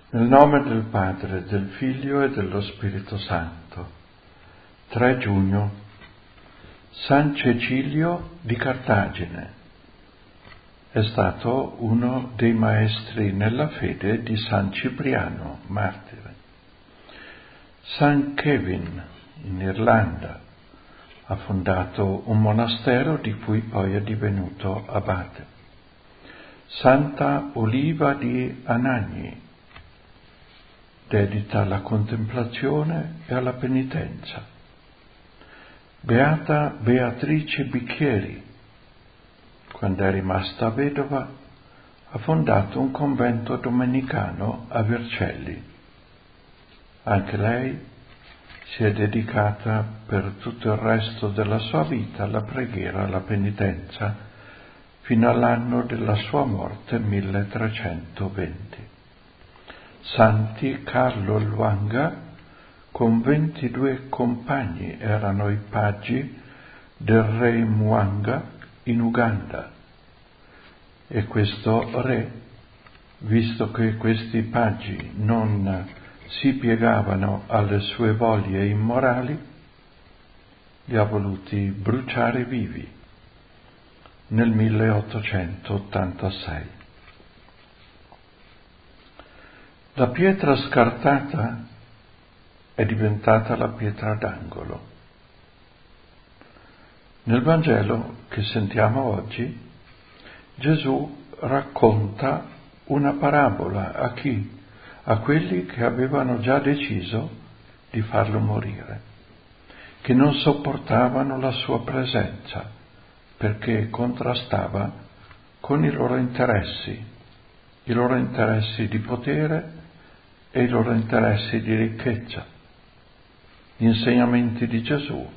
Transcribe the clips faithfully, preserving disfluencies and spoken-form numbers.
Nel nome del Padre, del Figlio e dello Spirito Santo. tre giugno. San Cecilio di Cartagine. È stato uno dei maestri nella fede di San Cipriano, martire. San Kevin, in Irlanda, ha fondato un monastero di cui poi è divenuto abate. Santa Oliva di Anagni, dedita alla contemplazione e alla penitenza. Beata Beatrice Bicchieri, quando è rimasta vedova, ha fondato un convento domenicano a Vercelli. Anche lei si è dedicata per tutto il resto della sua vita alla preghiera e alla penitenza, fino all'anno della sua morte milletrecentoventi. Santi Carlo Lwanga, con ventidue compagni, erano i paggi del re Mwanga in Uganda. E questo re, visto che questi paggi non si piegavano alle sue voglie immorali, li ha voluti bruciare vivi nel milleottocentottantasei. La pietra scartata è diventata la pietra d'angolo. Nel Vangelo che sentiamo oggi, Gesù racconta una parabola a chi? A quelli che avevano già deciso di farlo morire, che non sopportavano la sua presenza perché contrastava con i loro interessi, i loro interessi di potere e i loro interessi di ricchezza. Gli insegnamenti di Gesù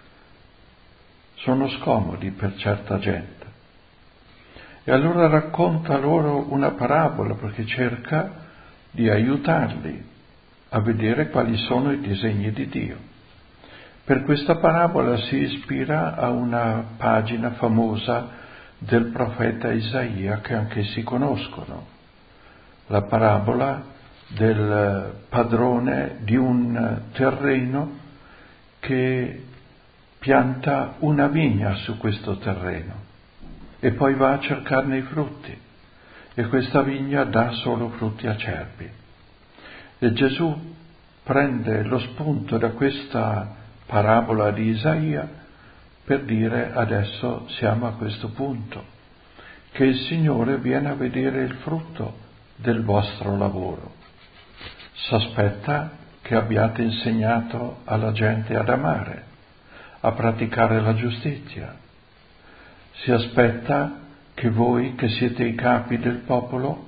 sono scomodi per certa gente. E allora racconta loro una parabola perché cerca di aiutarli a vedere quali sono i disegni di Dio. Per questa parabola si ispira a una pagina famosa del profeta Isaia che anch'essi conoscono, la parabola del padrone di un terreno che pianta una vigna su questo terreno e poi va a cercarne i frutti, e questa vigna dà solo frutti acerbi. E Gesù prende lo spunto da questa parabola di Isaia per dire: adesso siamo a questo punto, che il Signore viene a vedere il frutto del vostro lavoro. S'aspetta che abbiate insegnato alla gente ad amare, a praticare la giustizia. Si aspetta che voi, che siete i capi del popolo,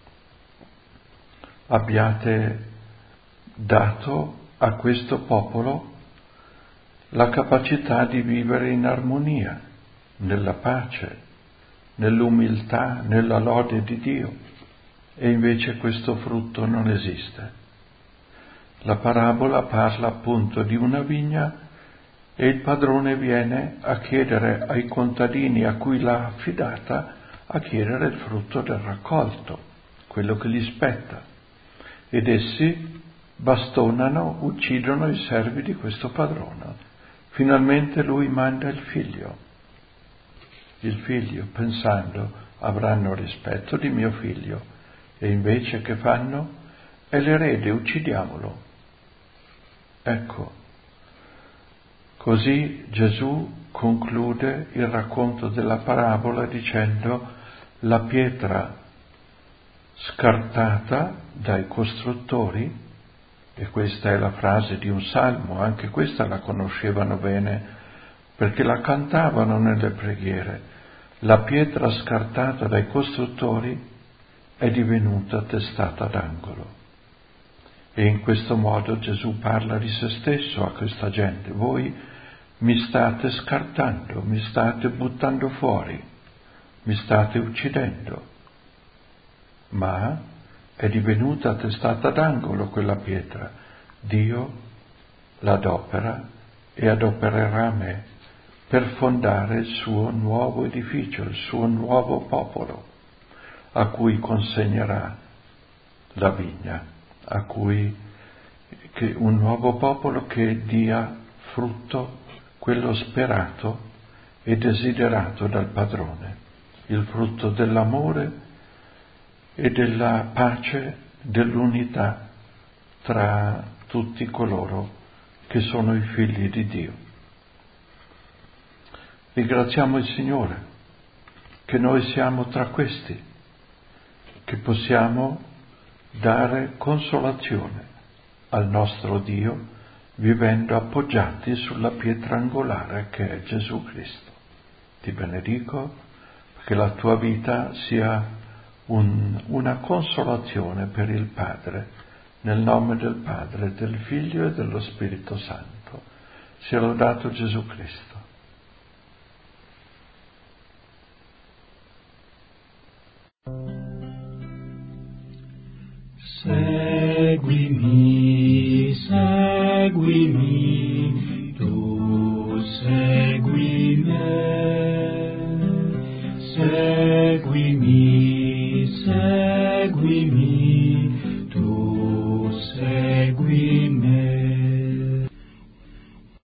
abbiate dato a questo popolo la capacità di vivere in armonia, nella pace, nell'umiltà, nella lode di Dio, e invece questo frutto non esiste. La parabola parla appunto di una vigna e il padrone viene a chiedere ai contadini a cui l'ha affidata, a chiedere il frutto del raccolto, quello che gli spetta, ed essi bastonano, uccidono i servi di questo padrone. Finalmente lui manda il figlio, il figlio pensando: avranno rispetto di mio figlio, e invece che fanno? È l'erede, uccidiamolo. Ecco, così Gesù conclude il racconto della parabola dicendo: la pietra scartata dai costruttori, e questa è la frase di un salmo, anche questa la conoscevano bene perché la cantavano nelle preghiere, la pietra scartata dai costruttori è divenuta testata d'angolo. E in questo modo Gesù parla di se stesso a questa gente: voi mi state scartando, mi state buttando fuori, mi state uccidendo, ma è divenuta testata d'angolo quella pietra. Dio l'adopera e adopererà me per fondare il suo nuovo edificio, il suo nuovo popolo, a cui consegnerà la vigna, a cui che un nuovo popolo che dia frutto, quello sperato e desiderato dal padrone, il frutto dell'amore e della pace, dell'unità tra tutti coloro che sono i figli di Dio. Ringraziamo il Signore che noi siamo tra questi, che possiamo dare consolazione al nostro Dio vivendo appoggiati sulla pietra angolare che è Gesù Cristo. Ti benedico che la tua vita sia un, una consolazione per il Padre, nel nome del Padre, del Figlio e dello Spirito Santo. Sia lodato Gesù Cristo. Seguimi, seguimi, tu segui me. Seguimi, seguimi.